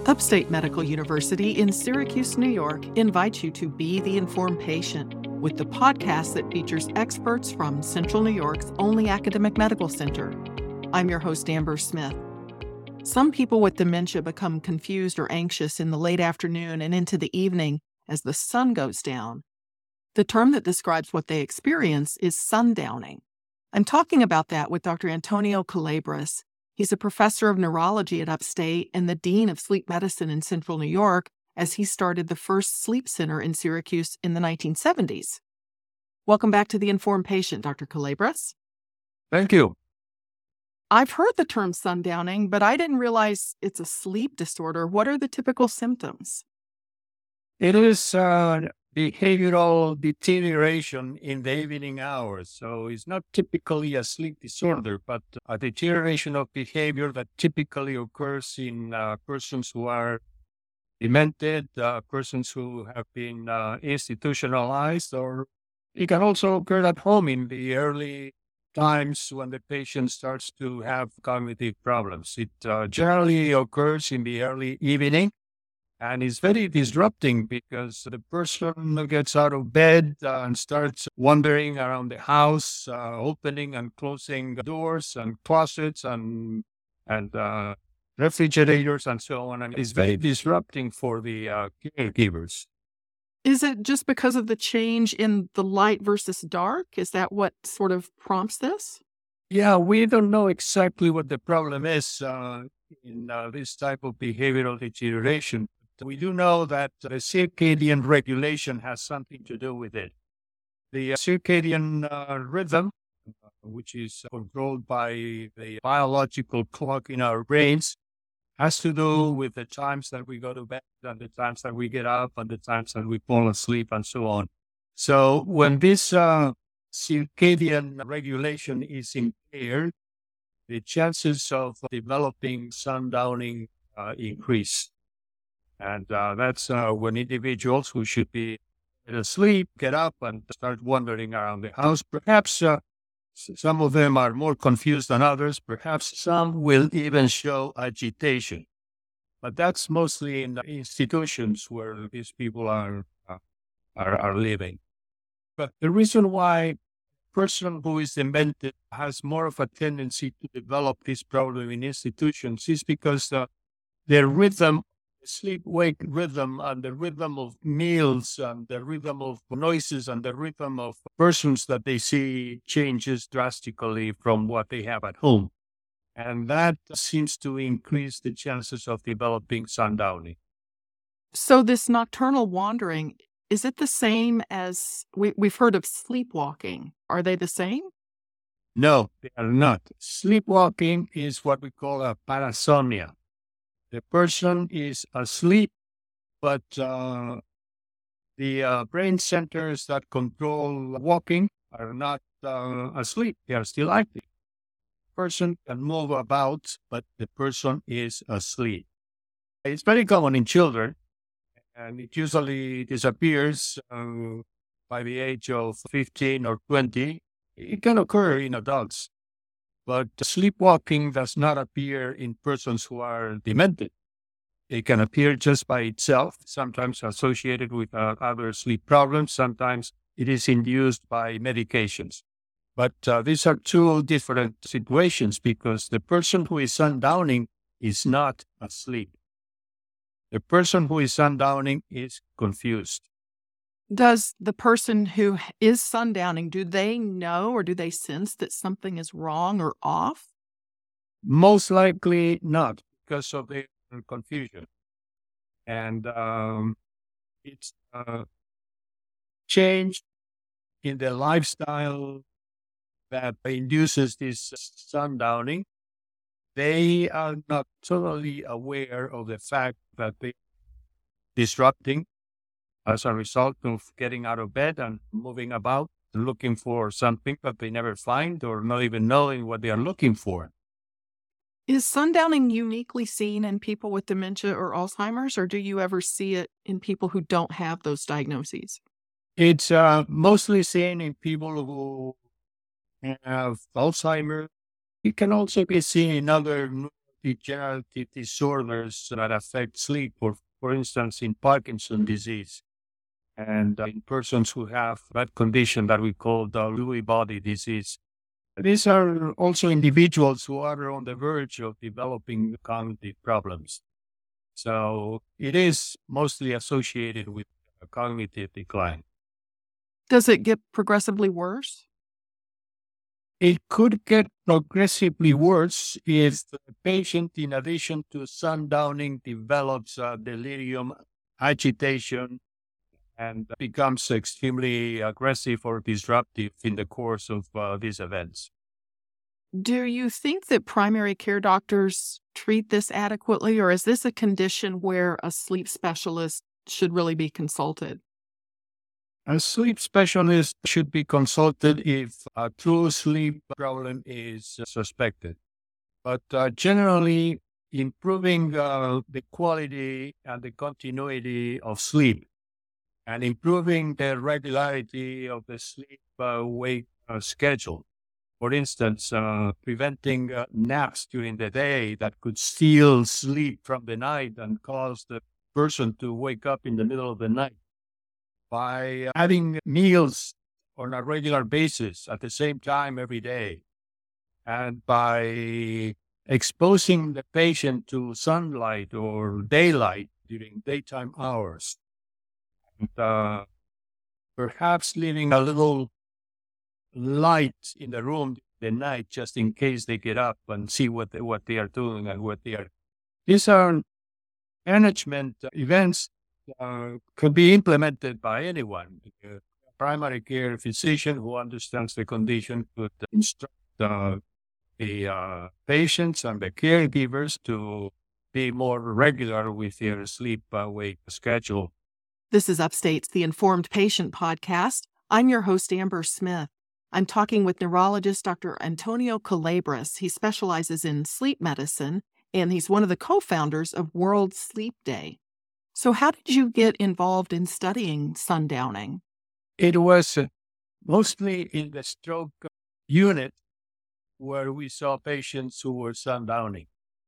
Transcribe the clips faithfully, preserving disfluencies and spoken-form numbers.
Upstate Medical University in Syracuse, New York invites you to Be the Informed Patient with the podcast that features experts from Central New York's only academic medical center. I'm your host, Amber Smith. Some people with dementia become confused or anxious in the late afternoon and into the evening as the sun goes down. The term that describes what they experience is sundowning. I'm talking about that with Doctor Antonio Culebras. He's a professor of neurology at Upstate and the dean of sleep medicine in Central New York as he started the first sleep center in Syracuse in the nineteen seventies. Welcome back to The Informed Patient, Doctor Culebras. Thank you. I've heard the term sundowning, but I didn't realize it's a sleep disorder. What are the typical symptoms? It is uh, behavioral deterioration in the evening hours. So it's not typically a sleep disorder, but a deterioration of behavior that typically occurs in uh, persons who are demented, uh, persons who have been uh, institutionalized, or it can also occur at home in the early times when the patient starts to have cognitive problems. It uh, generally occurs in the early evening. And it's very disrupting because the person gets out of bed uh, and starts wandering around the house, uh, opening and closing doors and closets and and uh, refrigerators and so on. And it's very disrupting for the uh, caregivers. Is it just because of the change in the light versus dark? Is that what sort of prompts this? Yeah, we don't know exactly what the problem is uh, in uh, this type of behavioral deterioration. We do know that the circadian regulation has something to do with it. The circadian uh, rhythm, uh, which is controlled by the biological clock in our brains, has to do with the times that we go to bed and the times that we get up and the times that we fall asleep and so on. So when this uh, circadian regulation is impaired, the chances of developing sundowning uh, increase. And uh, that's uh, when individuals who should be asleep get up and start wandering around the house. Perhaps uh, some of them are more confused than others. Perhaps some will even show agitation. But that's mostly in the institutions where these people are, uh, are, are living. But the reason why a person who is demented has more of a tendency to develop this problem in institutions is because uh, their rhythm sleep-wake rhythm and the rhythm of meals and the rhythm of noises and the rhythm of persons that they see changes drastically from what they have at home. And that seems to increase the chances of developing sundowning. So this nocturnal wandering, is it the same as, we, we've heard of sleepwalking? Are they the same? No, they are not. Sleepwalking is what we call a parasomnia. The person is asleep, but uh, the uh, brain centers that control walking are not uh, asleep. They are still active. The person can move about, but the person is asleep. It's very common in children, and it usually disappears uh, by the age of fifteen or twenty. It can occur in adults. But sleepwalking does not appear in persons who are demented. It can appear just by itself, sometimes associated with uh, other sleep problems. Sometimes it is induced by medications. But uh, these are two different situations because the person who is sundowning is not asleep. The person who is sundowning is confused. Does the person who is sundowning, do they know or do they sense that something is wrong or off? Most likely not, because of the confusion. And um, it's uh, change in the lifestyle that induces this sundowning. They are not totally aware of the fact that they are disrupting as a result of getting out of bed and moving about, looking for something that they never find or not even knowing what they are looking for. Is sundowning uniquely seen in people with dementia or Alzheimer's, or do you ever see it in people who don't have those diagnoses? It's uh, mostly seen in people who have Alzheimer's. It can also be seen in other degenerative disorders that affect sleep, or for instance, in Parkinson's disease, and uh, in persons who have that condition that we call the Lewy body disease. These are also individuals who are on the verge of developing cognitive problems. So it is mostly associated with a cognitive decline. Does it get progressively worse? It could get progressively worse if the patient, in addition to sundowning, develops uh, delirium, agitation, and becomes extremely aggressive or disruptive in the course of uh, these events. Do you think that primary care doctors treat this adequately, or is this a condition where a sleep specialist should really be consulted? A sleep specialist should be consulted if a true sleep problem is suspected. But uh, generally, improving uh, the quality and the continuity of sleep and improving the regularity of the sleep-wake uh, uh, schedule. For instance, uh, preventing uh, naps during the day that could steal sleep from the night and cause the person to wake up in the middle of the night. By having meals on a regular basis at the same time every day, and by exposing the patient to sunlight or daylight during daytime hours, and uh, perhaps leaving a little light in the room the night just in case they get up and see what they, what they are doing and what they are. These are management events uh, could be implemented by anyone. A primary care physician who understands the condition could instruct uh, the uh, patients and the caregivers to be more regular with their sleep-wake schedule. This is Upstate's The Informed Patient podcast. I'm your host, Amber Smith. I'm talking with neurologist Doctor Antonio Culebras. He specializes in sleep medicine, and he's one of the co-founders of World Sleep Day. So how did you get involved in studying sundowning? It was mostly in the stroke unit where we saw patients who were sundowning,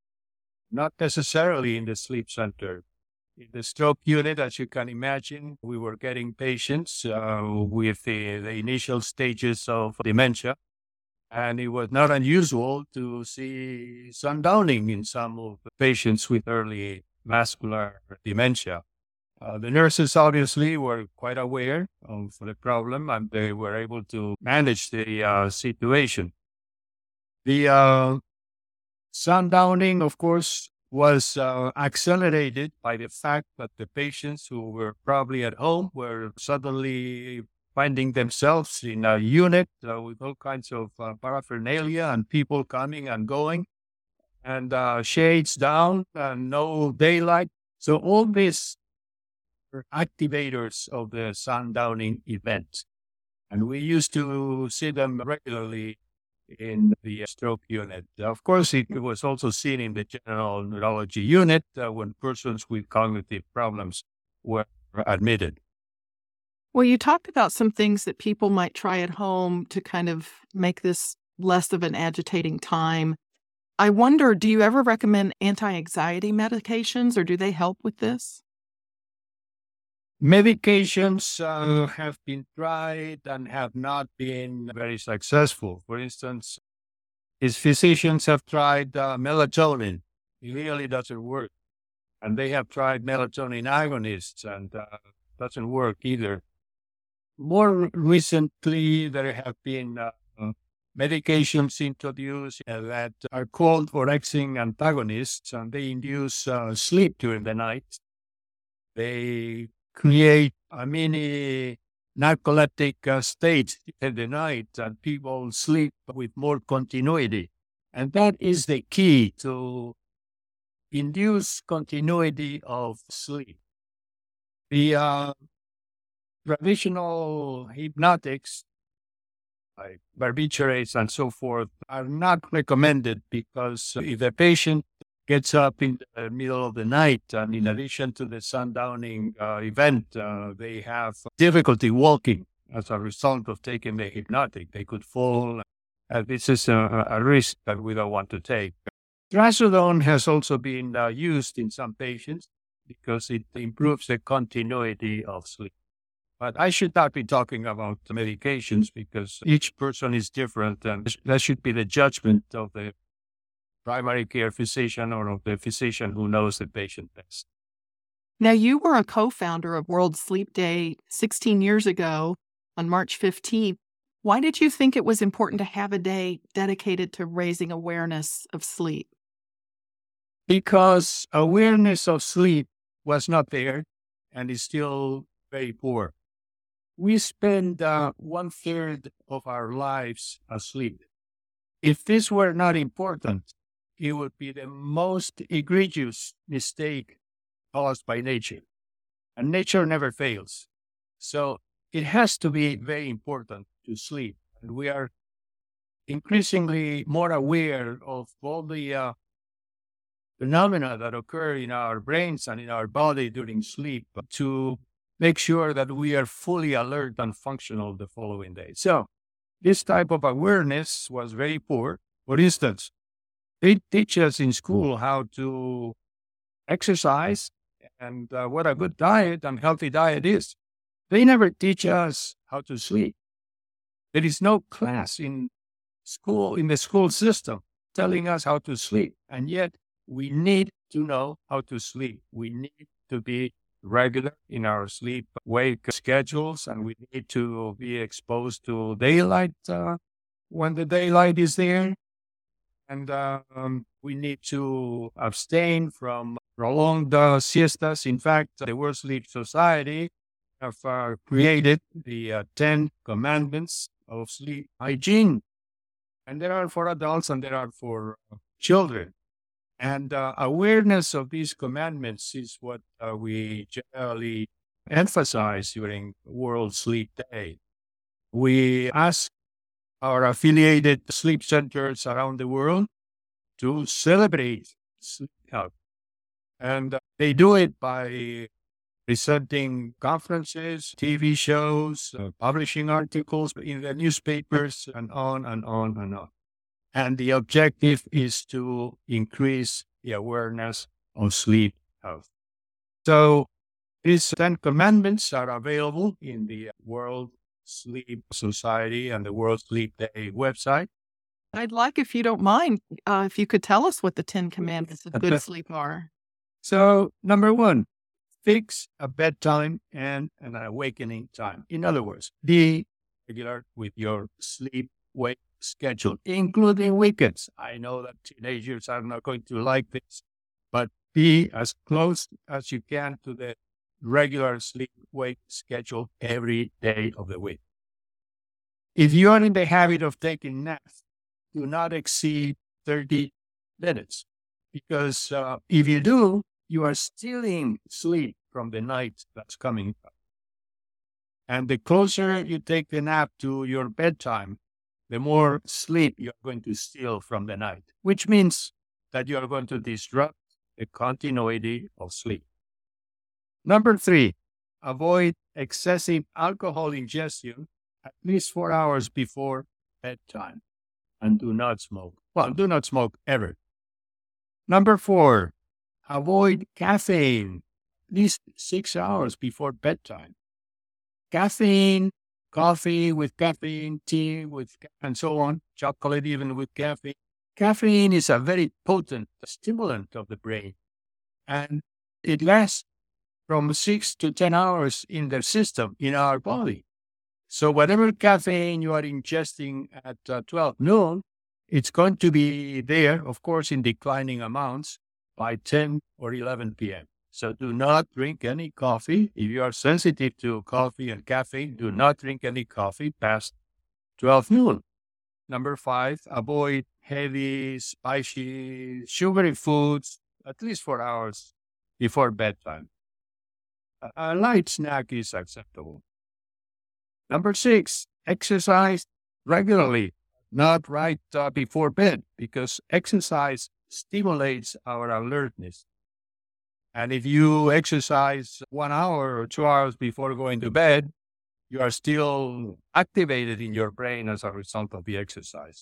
not necessarily in the sleep center. In the stroke unit, as you can imagine, we were getting patients uh, with the, the initial stages of dementia, and it was not unusual to see sundowning in some of the patients with early vascular dementia. Uh, the nurses obviously were quite aware of the problem, and they were able to manage the uh, situation. The uh, sundowning, of course, was uh, accelerated by the fact that the patients who were probably at home were suddenly finding themselves in a unit uh, with all kinds of uh, paraphernalia and people coming and going, and uh, shades down and no daylight. So all these were activators of the sundowning event. And we used to see them regularly in the stroke unit. Of course, it was also seen in the general neurology unit uh, when persons with cognitive problems were admitted. Well, you talked about some things that people might try at home to kind of make this less of an agitating time. I wonder, do you ever recommend anti-anxiety medications, or do they help with this? Medications uh, have been tried and have not been very successful. For instance, his physicians have tried uh, melatonin. It really doesn't work. And they have tried melatonin agonists, and uh, doesn't work either. More recently, there have been uh, medications introduced uh, that are called orexin antagonists, and they induce uh, sleep during the night. They create a mini narcoleptic uh, state in the night, and people sleep with more continuity. And that is the key to induce continuity of sleep. The uh, traditional hypnotics, like barbiturates and so forth, are not recommended because if the patient gets up in the middle of the night, and in addition to the sundowning uh, event, uh, they have difficulty walking as a result of taking the hypnotic. They could fall. Uh, this is a, a risk that we don't want to take. Trazodone has also been uh, used in some patients because it improves the continuity of sleep. But I should not be talking about the medications because each person is different, and that should be the judgment of the primary care physician or of the physician who knows the patient best. Now, you were a co-founder of World Sleep Day sixteen years ago on March fifteenth. Why did you think it was important to have a day dedicated to raising awareness of sleep? Because awareness of sleep was not there and is still very poor. We spend uh, one third of our lives asleep. If this were not important, it would be the most egregious mistake caused by nature. And nature never fails. So it has to be very important to sleep. And we are increasingly more aware of all the uh, phenomena that occur in our brains and in our body during sleep to make sure that we are fully alert and functional the following day. So this type of awareness was very poor. For instance, they teach us in school how to exercise and uh, what a good diet and healthy diet is. They never teach us how to sleep. There is no class in school, in the school system, telling us how to sleep. And yet we need to know how to sleep. We need to be regular in our sleep wake schedules, and we need to be exposed to daylight uh, when the daylight is there. And uh, um, we need to abstain from prolonged uh, siestas. In fact, the World Sleep Society have uh, created the uh, Ten Commandments of sleep hygiene. And there are for adults and there are for uh, children. And uh, awareness of these commandments is what uh, we generally emphasize during World Sleep Day. We ask our affiliated sleep centers around the world to celebrate sleep health. And uh, they do it by presenting conferences, T V shows, uh, publishing articles in the newspapers, and on and on and on. And the objective is to increase the awareness of sleep health. So these Ten Commandments are available in the World Sleep Society and the World Sleep Day website. I'd like, if you don't mind, uh, if you could tell us what the Ten Commandments of good sleep are. So, number one, fix a bedtime and an awakening time. In other words, be regular with your sleep-wake schedule, including weekends. I know that teenagers are not going to like this, but be as close as you can to the regular sleep-wake schedule every day of the week. If you are in the habit of taking naps, do not exceed thirty minutes, because uh, if you do, you are stealing sleep from the night that's coming up. And the closer you take the nap to your bedtime, the more sleep you're going to steal from the night, which means that you are going to disrupt the continuity of sleep. Number three, avoid excessive alcohol ingestion at least four hours before bedtime, and do not smoke. Well, do not smoke ever. Number four, avoid caffeine at least six hours before bedtime. Caffeine, coffee with caffeine, tea with, and so on, chocolate even with caffeine. Caffeine is a very potent stimulant of the brain, and it lasts from six to ten hours in the system, in our body. So whatever caffeine you are ingesting at uh, twelve noon, it's going to be there, of course, in declining amounts by ten or eleven p.m. So do not drink any coffee. If you are sensitive to coffee and caffeine, do not drink any coffee past twelve noon. Number five, avoid heavy, spicy, sugary foods at least four hours before bedtime. A, a light snack is acceptable. Number six, exercise regularly, not right uh, before bed, because exercise stimulates our alertness. And if you exercise one hour or two hours before going to bed, you are still activated in your brain as a result of the exercise.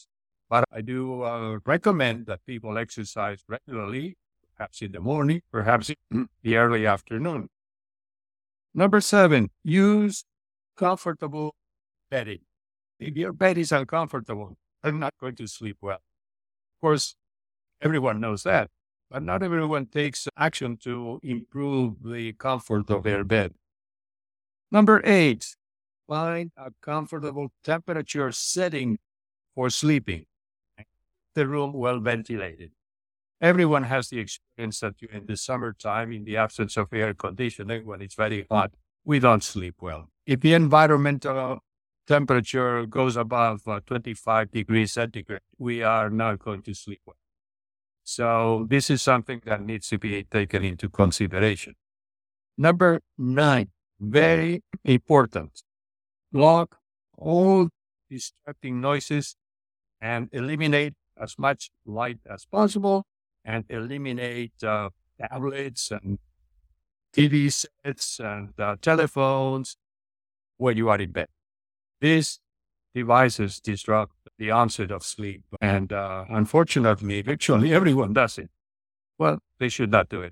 But I do uh, recommend that people exercise regularly, perhaps in the morning, perhaps in the early afternoon. Number seven, use comfortable bedding. If your bed is uncomfortable, I'm not going to sleep well. Of course, everyone knows that, but not everyone takes action to improve the comfort of their bed. Number eight, find a comfortable temperature setting for sleeping. The room well ventilated. Everyone has the experience that in the summertime, in the absence of air conditioning, when it's very hot, we don't sleep well. If the environmental temperature goes above uh, twenty-five degrees centigrade, we are not going to sleep well. So this is something that needs to be taken into consideration. Number nine, very important. Block all distracting noises and eliminate as much light as possible, and eliminate uh, tablets and T V sets and uh, telephones when you are in bed. These devices disrupt the onset of sleep, and uh, unfortunately, virtually everyone does it. Well, they should not do it.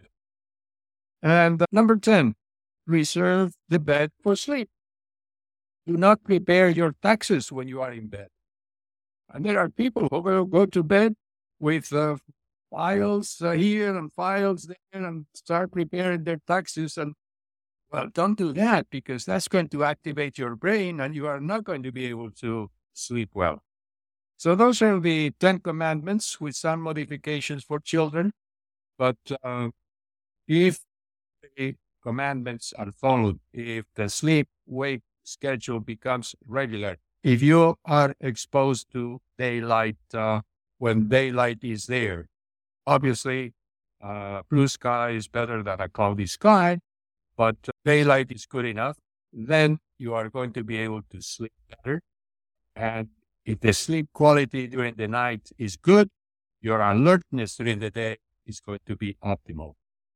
And uh, number ten, reserve the bed for sleep. Do not prepare your taxes when you are in bed. And there are people who will go to bed with uh, files uh, here and files there and start preparing their taxes. And, well, don't do that, because that's going to activate your brain and you are not going to be able to sleep well. So those are the Ten Commandments with some modifications for children. But uh, if the commandments are followed, if the sleep-wake schedule becomes regular, if you are exposed to daylight uh, when daylight is there, obviously uh, blue sky is better than a cloudy sky, but daylight is good enough, then you are going to be able to sleep better. And if the sleep quality during the night is good, your alertness during the day is going to be optimal.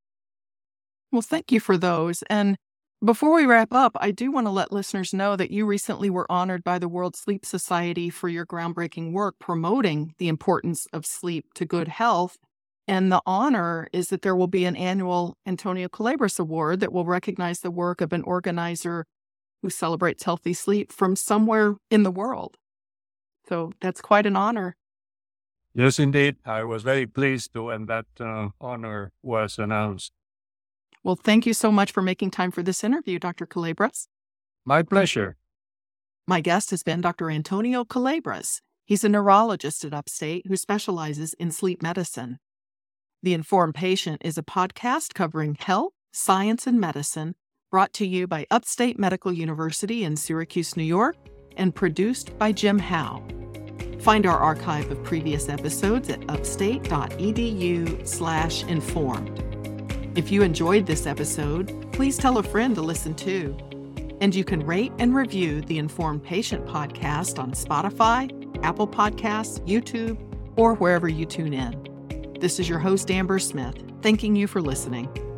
Well, thank you for those. And before we wrap up, I do want to let listeners know that you recently were honored by the World Sleep Society for your groundbreaking work promoting the importance of sleep to good health. And the honor is that there will be an annual Antonio Culebras Award that will recognize the work of an organizer who celebrates healthy sleep from somewhere in the world. So that's quite an honor. Yes, indeed. I was very pleased to when that uh, honor was announced. Well, thank you so much for making time for this interview, Doctor Culebras. My pleasure. My guest has been Doctor Antonio Culebras. He's a neurologist at Upstate who specializes in sleep medicine. The Informed Patient is a podcast covering health, science, and medicine, brought to you by Upstate Medical University in Syracuse, New York, and produced by Jim Howe. Find our archive of previous episodes at upstate.edu slash informed. If you enjoyed this episode, please tell a friend to listen too. And you can rate and review the Informed Patient podcast on Spotify, Apple Podcasts, YouTube, or wherever you tune in. This is your host, Amber Smith, thanking you for listening.